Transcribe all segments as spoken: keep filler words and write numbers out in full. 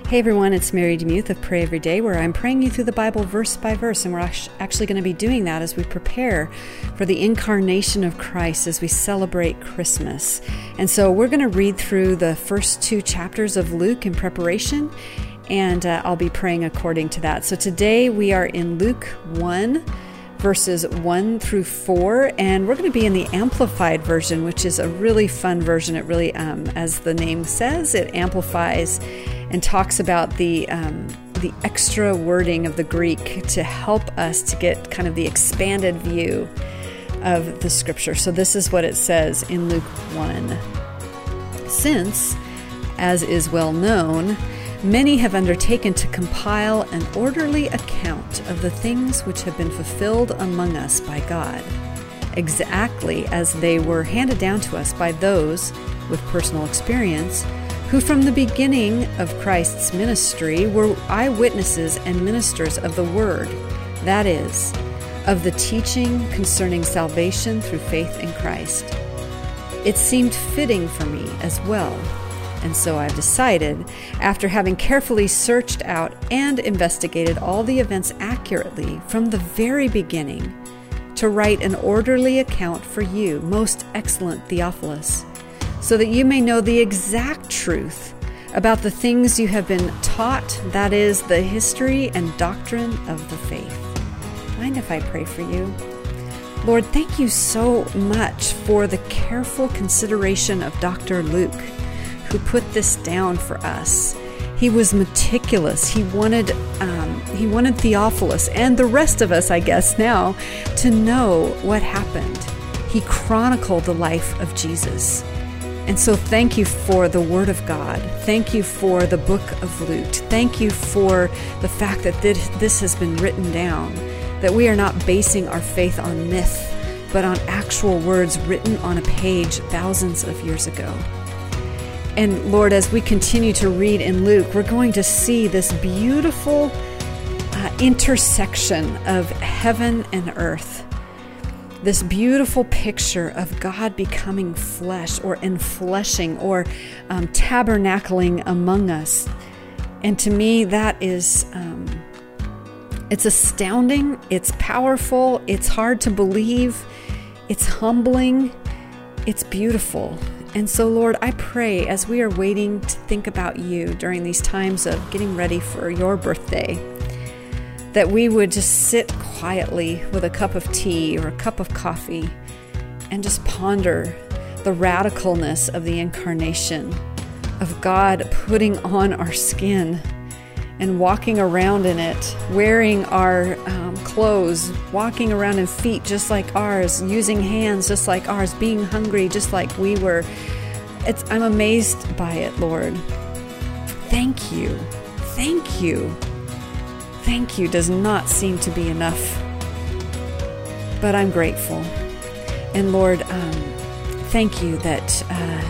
Hey everyone, it's Mary DeMuth of Pray Every Day, where I'm praying you through the Bible verse by verse, and we're actually going to be doing that as we prepare for the incarnation of Christ as we celebrate Christmas. And so we're going to read through the first two chapters of Luke in preparation, and uh, I'll be praying according to that. So today we are in Luke one, verses one through four, and we're going to be in the Amplified version, which is a really fun version. It really, um, as the name says, it amplifies and talks about the um, the extra wording of the Greek to help us to get kind of the expanded view of the scripture. So this is what it says in Luke one. Since, as is well known, many have undertaken to compile an orderly account of the things which have been fulfilled among us by God, exactly as they were handed down to us by those with personal experience, who from the beginning of Christ's ministry were eyewitnesses and ministers of the word, that is, of the teaching concerning salvation through faith in Christ. It seemed fitting for me as well, and so I've decided, after having carefully searched out and investigated all the events accurately from the very beginning, to write an orderly account for you, most excellent Theophilus, so that you may know the exact truth about the things you have been taught, that is, the history and doctrine of the faith. Mind if I pray for you? Lord, thank you so much for the careful consideration of Doctor Luke, who put this down for us. He was meticulous. He wanted, um, he wanted Theophilus and the rest of us, I guess now, to know what happened. He chronicled the life of Jesus. And so thank you for the Word of God. Thank you for the book of Luke. Thank you for the fact that this has been written down, that we are not basing our faith on myth, but on actual words written on a page thousands of years ago. And Lord, as we continue to read in Luke, we're going to see this beautiful uh, intersection of heaven and earth. This beautiful picture of God becoming flesh, or enfleshing, or um, tabernacling among us. And to me, that is, um, it's astounding, it's powerful, it's hard to believe, it's humbling, it's beautiful. And so, Lord, I pray as we are waiting to think about you during these times of getting ready for your birthday, that we would just sit quietly with a cup of tea or a cup of coffee and just ponder the radicalness of the incarnation, of God putting on our skin and walking around in it, wearing our um, clothes, walking around in feet just like ours, using hands just like ours, being hungry just like we were. It's, I'm amazed by it, Lord. Thank you. Thank you. Thank you does not seem to be enough, but I'm grateful. And Lord, um, thank you that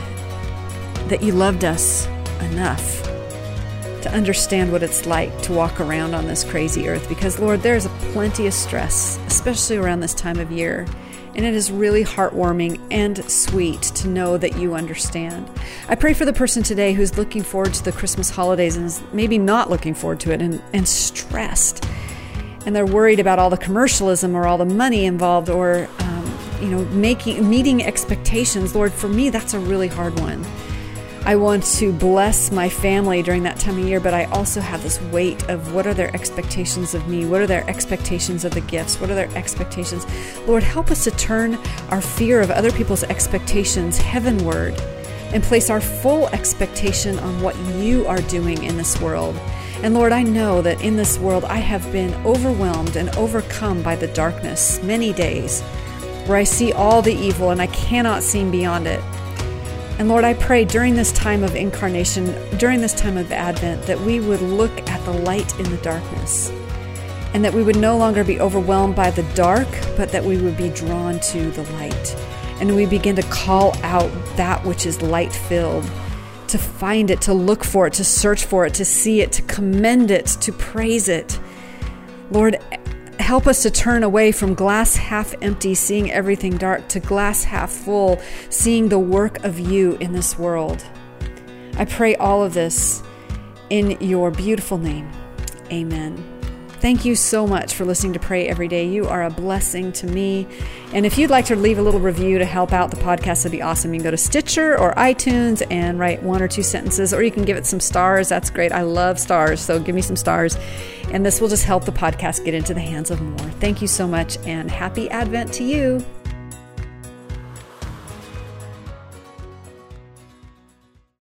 uh, that you loved us enough to understand what it's like to walk around on this crazy earth, because Lord, there's a plenty of stress, especially around this time of year. And it is really heartwarming and sweet to know that you understand. I pray for the person today who's looking forward to the Christmas holidays and is maybe not looking forward to it and, and stressed. And they're worried about all the commercialism or all the money involved, or, um, you know, making meeting expectations. Lord, for me, that's a really hard one. I want to bless my family during that time of year, but I also have this weight of what are their expectations of me? What are their expectations of the gifts? What are their expectations? Lord, help us to turn our fear of other people's expectations heavenward and place our full expectation on what you are doing in this world. And Lord, I know that in this world I have been overwhelmed and overcome by the darkness many days, where I see all the evil and I cannot see beyond it. And Lord, I pray during this time of incarnation, during this time of Advent, that we would look at the light in the darkness, and that we would no longer be overwhelmed by the dark, but that we would be drawn to the light. And we begin to call out that which is light-filled, to find it, to look for it, to search for it, to see it, to commend it, to praise it. Lord, help us to turn away from glass half empty, seeing everything dark, to glass half full, seeing the work of you in this world. I pray all of this In your beautiful name, amen. Thank you so much for listening to Pray Every Day. You are a blessing to me. And if you'd like to leave a little review to help out the podcast, that'd be awesome. You can go to Stitcher or iTunes and write one or two sentences, or you can give it some stars. That's great. I love stars, so give me some stars. And this will just help the podcast get into the hands of more. Thank you so much, and happy Advent to you.